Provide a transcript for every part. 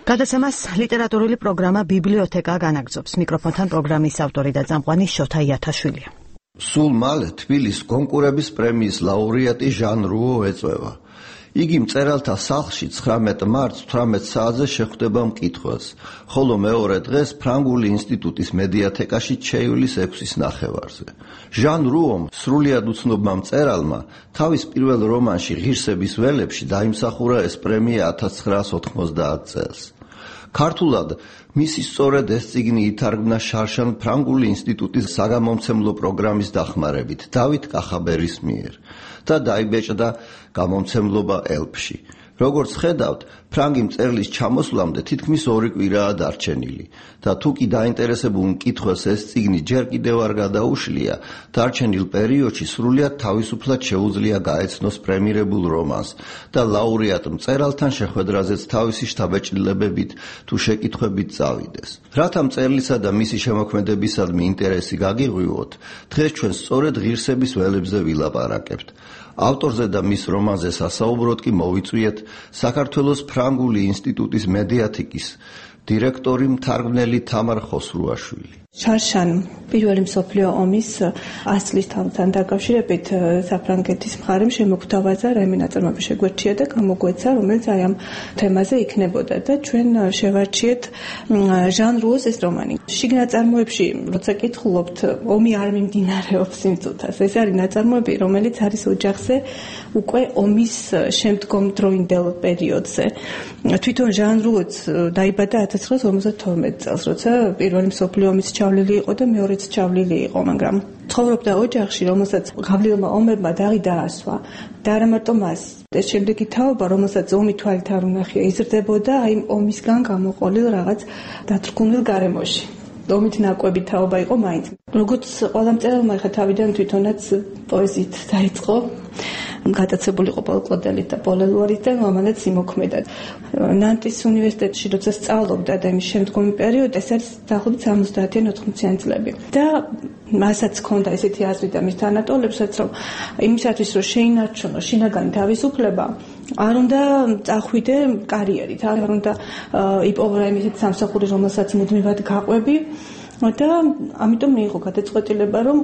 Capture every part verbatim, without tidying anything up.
გადაცემას ლიტერატურული პროგრამა ბიბლიოთეკა განაგრძობს. მიკროფონთან პროგრამის ავტორი და წამყვანი შოთა იათაშვილია. სულ მალე თბილისის კონკურების პრემიის ლაურეატი ჟან რუო ეწევა. იგი მწერალთა სახლში ცხრამეტ მარტს თვრამეტ საათზე შეხვდება მკითხვას, ხოლო მეორე დღეს ფრანგული ინსტიტუტის მედიათეკაში ჩეივლის ექვსის ნახევარზე. ჟან რუომ, სრულიად უცნობმა მწერალმა, თავის პირველ რომანში ღირსების ველებში დაიმსახურა ეს პრემია ათას ცხრაას ოთხმოცდაათ წელს. ქართულად მისი სწორედ ეს წიგნი ითარგმნა შარშან ფრანგული ინსტიტუტის საგამომცემლო პროგრამის დახმარებით დავით კახაბერის მიერ და დაიბეჭდა გამომცემლობა ელფში. როგორც ხედავთ, ფრანგი მწერლის ჩამოსვლამდე თითქმის ორი კვირაა დარჩენილი და თუ კი დაინტერესებულ მკითხვას ეს წიგნი ჯერ კიდევ არ გადაუშლია, დარჩენილ პერიოდში სრულიად თავისუფლად შეუძლია გაეცნოს პრემირებულ რომანს და ლაურეატ მწერალთან შეხვედრაზეც თავისი შთაბეჭდილებებით თუ შეკითხვებით წავიდეს. რათა მწერლისა და მისი შემოქმედებისადმი ინტერესი გაგიღვივოთ, დღეს ჩვენ სწორედ ღირსების ველებზე ვილაპარაკებთ. ავტორზე და მის რომანზე სასაუბროდ კი მოვიწვიეთ საქართველოს ფრანგული ინსტიტუტის მედიათეკის დირექტორი მთარგმნელი თამარ ხოსრუაშვილი. შარშან პირველი მსოფლიო ომის ას წლის თავთან დაკავშირებით საფრანგეთის მხარემ შემოგვთავაზა რაიმე ნაწარმოები შეგვერჩია და გამოგვეცა, რომელიც აი ამ თემაზე იქნებოდა და ჩვენ შევარჩიეთ ჟან რუოს ეს რომანი. შიგ ნაწარმოებში, როცა კითხულობთ, ომი არ მიმდინარეობს იმ წუთას. ეს არის ნაწარმოები, რომელიც არის ოჯახზე უკვე ომის შემდგომ დროინდელ პერიოდზე. თვითონ ჟან რუოც დაიბადა ათას ცხრაას ორმოცდათორმეტ წელს, როცა პირველი მსოფლიო ომის ჩავლილი იყო და მეორეც ჩავლილი იყო, მაგრამ ცხოვრობდა ოჯახში, რომელსაც გავლილმა ომებმა დაღი დაასვა და არა მარტო მას, ეს შემდეგი თაობა, რომელსაც ომი თვალით არ უნახია, იზრდებოდა აი ომისგან გამოყოლილ რაღაც დათრგუნილ გარემოში. ომით ნაკვები თაობა იყო მაინც. როგორც ყველა მწერალმა ხა თავიდან თვითონაც პოეზიით დაიწყო, გადაცებული იყო პოლკლოდელით და პოლელუარით და მამალაც იმოქმედა. ნანტის უნივერსიტეტში როცა სწავლობდა და იმის შემდგომი პერიოდი, ეს არის დაახლოებით სამოცდაათიან ოთხმოციანი წლები. და მასაც ჰქონდა ესეთი აზრი და მის თანატოლებსაც, რომ იმისათვის რომ შეინარჩუნოს შინაგანი თავისუფლება, არ უნდა წახვიდე კარიერით, არ უნდა იპოვრა იმისით სამსახური, რომელსაც მუდმივად გაყვები და ამიტომ მიიღო გადაწყვეტილება, რომ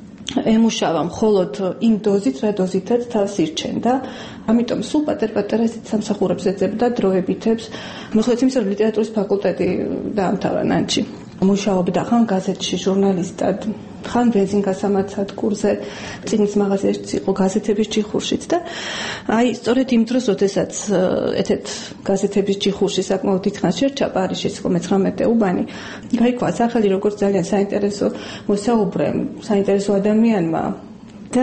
ემუშავა მხოლოდ იმ დოზით, რა დოზითაც თავს ირჩენდა. ამიტომ სულ პატარ-პატარა ესეთ სამსახურებს ეძებდა დროებითებს. მიუხედავად იმისა, რომ ლიტერატურის ფაკულტეტი დაამთავრა ნანტში. მუშაობდა ხან გაზეთში ჟურნალისტად, ხან ბენზინგასამაცად კურსზე, წიგნის მაღაზიაში იყო გაზეთების ჯიხურშიც და აი სწორედ იმ დროს, როდესაც ეთეთ გაზეთების ჯიხურში საკმაოდ დიდხანს შერჩა პარიზშიც მეცხრამეტე უბანი, გაიქვა სახელი როგორც ძალიან საინტერესო მოსაუბრე, საინტერესო ადამიანმა და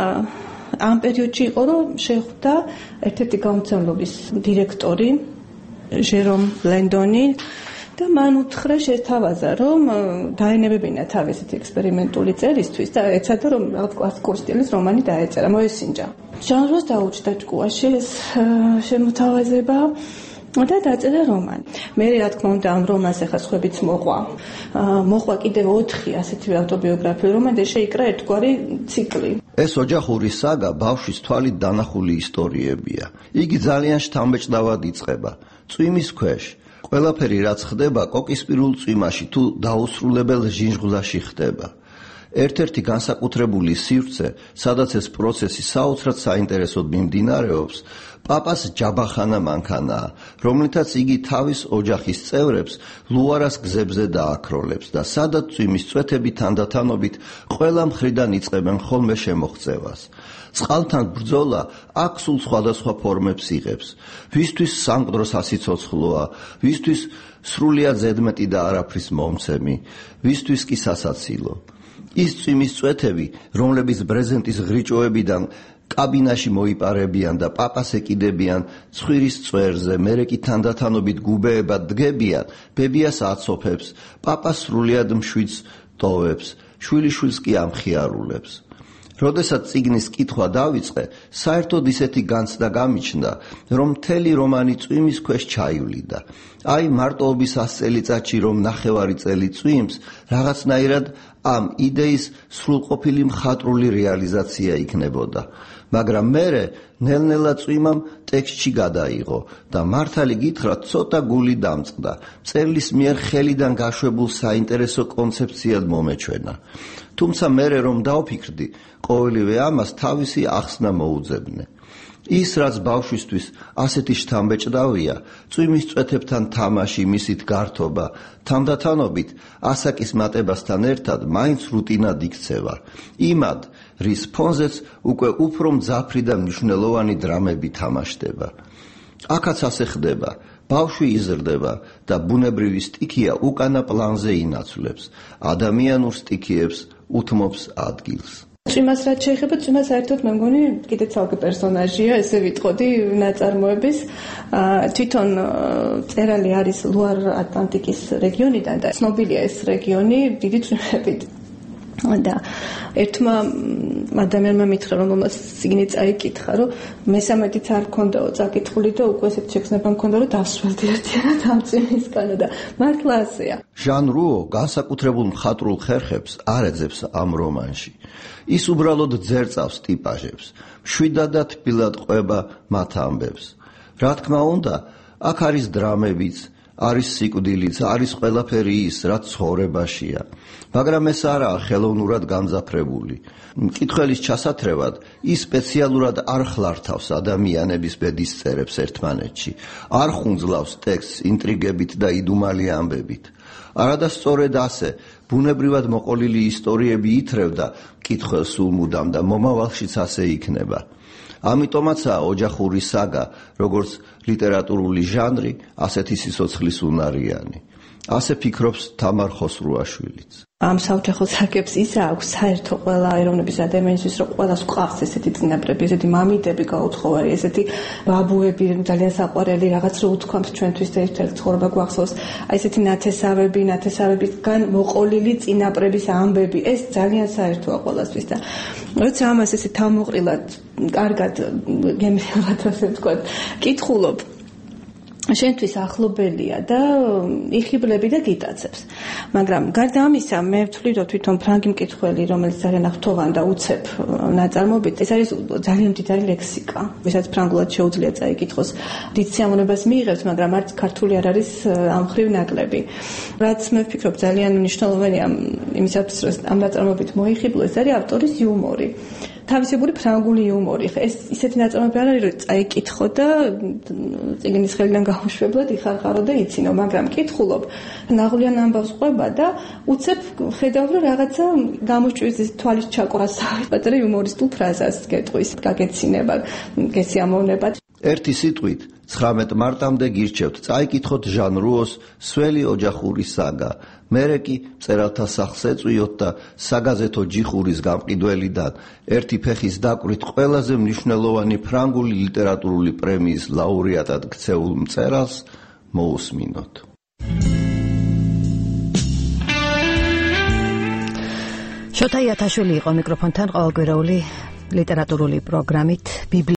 ამ პერიოდში იყო, რომ შეხვდა ერთ-ერთი გამომცემლობის დირექტორი ჟერომ ლენდონი და მან უთხრა შეთავაზა, რომ დაენებებინა თავის ექსპერიმენტული წერისთვის და ეცადა, რომ რაღაც კლასიკური სტილის რომანი დაეწერა, მოესინჯა. ჟან რუოს დაუჭდა ჭკუაში ეს შემოთავაზება და დაწერა რომანი. მე რა თქმა უნდა ამ რომანს ახლა სხვებიც მოყვა. მოყვა კიდევ ოთხი ასეთი ავტობიოგრაფიული რომანი და შეიკრა ერთგვარი ციკლი. ეს ოჯახური საგა ბავშვის თვალით დანახული ისტორიებია. იგი ძალიან შთამბეჭდავად იწყება. წვიმის ქვეშ ყველაფერი რაც ხდება კოკისპირულ წვიმაში თუ დაუსრულებელ ჟინჟღლაში ხდება. ერთ-ერთი განსაკუთრებული სივრცე, სადაც ეს პროცესი საოცრად საინტერესოდ მიმდინარეობს, პაპას ჯაბახანა მანქანაა, რომლითაც იგი თავის ოჯახის წევრებს ლუარას გზებზე დააქროლებს და სადაც წვიმის წვეთები თანდათანობით ყველა მხრიდან იწყებენ ხოლმე შემოღწევას. წყალთან ბრძოლა აქ სულ სხვადასხვა ფორმებს იღებს. ვისთვის სამკვდრო სასიცოცხლოა, ვისთვის სრულიად ზედმეტი და არაფრის მომცემი, ვისთვის კი სასაცილო. ის წვიმის წვეთები, რომლებიც ბრეზენტის ღრიჭოებიდან კაბინაში მოიპარებიან და პაპას ეკიდებიან ცხვირის წვერზე, მერე კი თანდათანობით გუბეებად დგებიან, ბებიას აცოფებს, პაპას სრულიად მშვიდს ტოვებს, შვილიშვილს კი ამხიარულებს. როდესაც წიგნის კითხვა დავიწყე, საერთოდ ისეთი განცდა გამიჩნდა, რომ მთელი რომანი წვიმის ქვეშ ჩაივლიდა. აი მარტოობის ას წელიწადში რომ ნახევარი წელი წვიმს, რაღაცნაირად ამ იდეის სრულყოფილი მხატვრული რეალიზაცია იქნებოდა. მაგრამ მერე ნელ-ნელა წვიმამ ტექსტში გადაიღო და მართალი გითხრა ცოტა გული დამწყდა. მწერლის მიერ ხელიდან გაშვებულ საინტერესო კონცეფციად მომეჩვენა. თუმცა მერე რომ დავფიქრდი, ყოველივე ამას თავისი ახსნა მოუძებნე. ის რაც ბავშვისთვის ასეთი შთამბეჭდავია, წვიმის წვეთებთან თამაში, მისით გართობა, თანდათანობით ასაკის მატებასთან ერთად მაინც რუტინად იქცევა. იმად, რის ფონზეც უკვე უფრო მძაფრი და მნიშვნელოვანი დრამები თამაშდება. აქაც ასე ხდება. ბავშვი იზრდება და ბუნებრივი სტიქია უკანა პლანზე ინაცვლებს. ადამიანურ სტიქიებს უთმობს ადგილს. წვიმას რაც შეეხება, წვიმა საერთოდ მე მგონი კიდე ცალკე პერსონაჟია, ესე ვიტყოდი ნაწარმოების. თვითონ წერალი არის ლუარ ატლანტიკის რეგიონიდან და ცნობილია ეს რეგიონი დიდი წვიმებით. და ერთმა ადამიანმა მითხრა, რომელმაც წიგნი წაიკითხა, რომ მესამედიც არ ქონდაო წაკითხული და უკვე ესეთ შექმნება მქონდა, რომ დავსვათ ერთიანად ამ წვიმისგან და მართლა ასეა. ჟან რუო განსაკუთრებულ მხატვრულ ხერხებს არ ეძებს ამ რომანში. ის უბრალოდ ძერწავს ტიპაჟებს, მშვიდად და თბილად ყვება მათ ამბებს. რა თქმა უნდა, აქ არის დრამებიც, არის სიკვდილიც, არის ყველაფერი ის, რაც ცხოვრებაშია. მაგრამ ეს არაა ხელოვნურად გამძაფრებული. მკითხველის ჩასათრევად ის სპეციალურად არ ხლართავს ადამიანების ბედისწერებს ერთმანეთში, არ ხუნძლავს ტექსტს ინტრიგებით და იდუმალი ამბებით. არადა სწორედ ასე, ბუნებრივად მოყოლილი ისტორიები ითრევდა მკითხველს სულ მუდამ და მომავალშიც ასე იქნება. ამიტომაცაა ოჯახური საგა, როგორც ლიტერატურული ჟანრი, ასეთი სიცოცხლის უნარიანი. ასე ფიქრობს თამარ ხოსრუაშვილიც. ამ საოჯახო საგებს ის აქვს საერთო ყველა ეროვნების ადამიანისთვის, რომ ყველას გვყავს ესეთი წინაპრები, ესეთი მამიდები გაუთხოვარი, ესეთი ბაბუები, ძალიან საყვარელი რაღაც რო უთქვამთ ჩვენთვის და ერთ-ერთ ცხოვრება გვახსოვს, აი ესეთი ნათესავები, ნათესავებისგან მოყოლილი წინაპრების ამბები, ეს ძალიან საერთოა ყველასთვის და როცა ამას ესე თავმოყრილად, კარგად გემრიელად ასე ვთქვათ, კითხულობ, შენთვის ახლობელია და იხიბლები და გიტაცებს. მაგრამ გარდა ამისა, მე ვთვლი, რომ თვითონ ფრანგი მკითხველი, რომელიც ძალიან ახლოვან და უცებ ნაწარმოებით, ეს არის ძალიან მდიდარი ლექსიკა, ვისაც ფრანგულად შეუძლია წაიკითხოს. დიდ სიამოვნებას მიიღებს, მაგრამ არც ქართული არ არის ამ მხრივ ნაკლები. რაც მე ვფიქრობ ძალიან მნიშვნელოვანია იმისათვის, რომ ამ ნაწარმოებით მოიხიბლო, ეს არის ავტორის იუმორი. თავისებური ფრანგული იუმორი. ეს ისეთი ნაწარმოები არ არის, რომ წაიკითხო და წიგნის ხელიდან გაუშვებლად იხარხარო და იცინო, მაგრამ კითხულობ, ნაღვლიან ამბავს ყვება და უცებ ხედავ, რომ რაღაცა გამოჭვის თვალის ჩაკვრას პატარა იუმორისტულ ფრაზას გეტყვის, გაგეცინება, გესიამოვნება. ერთი სიტყვით, ცხრამეტ მარტამდე გირჩევთ, წაიკითხოთ ჟან რუოს სველი ოჯახური საგა. მერე კი მწერალთა სახლს ეწვიოთ და საგაზეთო ჯიხურის გამყიდველიდან ერთი ფეხის დაკვრით ყველაზე მნიშვნელოვანი ფრანგული ლიტერატურული პრემიის ლაურეატად ქცეულ მწერალს მოусმინოთ. შოთა იათაშვილი იყო მიკროფონთან ყოველკვირეული ლიტერატურული პროგრამით